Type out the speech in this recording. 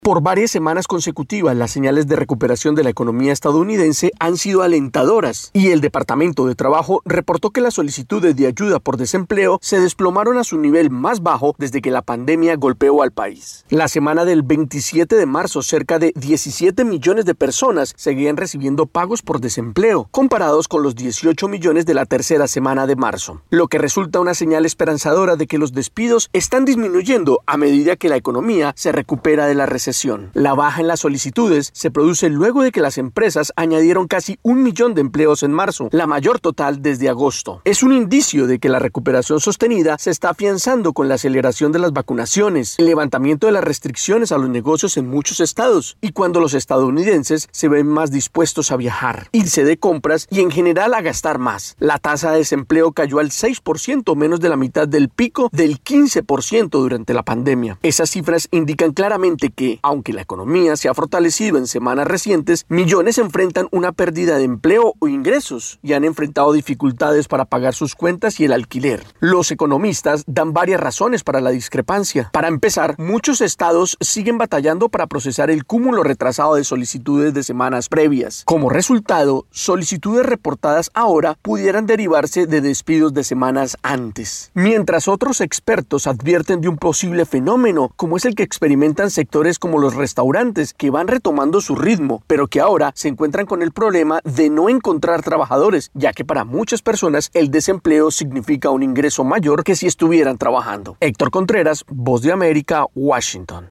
Por varias semanas consecutivas, las señales de recuperación de la economía estadounidense han sido alentadoras y el Departamento de Trabajo reportó que las solicitudes de ayuda por desempleo se desplomaron a su nivel más bajo desde que la pandemia golpeó al país. La semana del 27 de marzo, cerca de 17 millones de personas seguían recibiendo pagos por desempleo, comparados con los 18 millones de la tercera semana de marzo, lo que resulta una señal esperanzadora de que los despidos están disminuyendo a medida que la economía se recupera de la recesión. La baja en las solicitudes se produce luego de que las empresas añadieron casi 1 millón de empleos en marzo, la mayor total desde agosto. Es un indicio de que la recuperación sostenida se está afianzando con la aceleración de las vacunaciones, el levantamiento de las restricciones a los negocios en muchos estados y cuando los estadounidenses se ven más dispuestos a viajar, irse de compras y en general a gastar más. La tasa de desempleo cayó al 6%, menos de la mitad del pico del 15% durante la pandemia. Esas cifras indican claramente que, aunque la economía se ha fortalecido en semanas recientes, millones enfrentan una pérdida de empleo o ingresos y han enfrentado dificultades para pagar sus cuentas y el alquiler. Los economistas dan varias razones para la discrepancia. Para empezar, muchos estados siguen batallando para procesar el cúmulo retrasado de solicitudes de semanas previas. Como resultado, solicitudes reportadas ahora pudieran derivarse de despidos de semanas antes. Mientras otros expertos advierten de un posible fenómeno, como es el que experimentan sectores como los restaurantes, que van retomando su ritmo, pero que ahora se encuentran con el problema de no encontrar trabajadores, ya que para muchas personas el desempleo significa un ingreso mayor que si estuvieran trabajando. Héctor Contreras, Voz de América, Washington.